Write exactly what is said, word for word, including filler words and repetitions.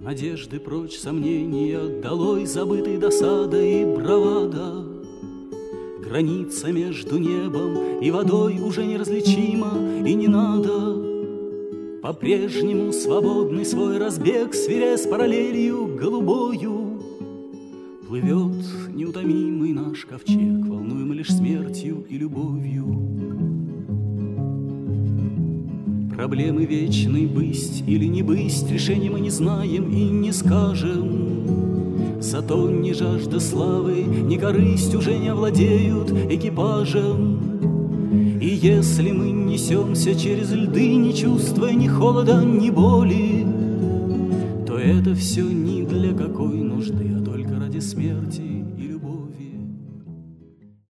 Надежды прочь, сомнения, долой забытой досада и бравада. Граница между небом и водой уже неразличима, и не надо. По-прежнему свободный свой разбег, сверяя с параллелью голубою. Плывет неутомимый наш ковчег, волнуемый лишь смертью и любовью. Проблемы вечной бысть или не бысть, решения мы не знаем и не скажем. Зато ни жажда славы, ни корысть уже не овладеют экипажем. И если мы несемся через льды, не чувствуя ни холода, ни боли, то это все ни для какой нужды, а только ради смерти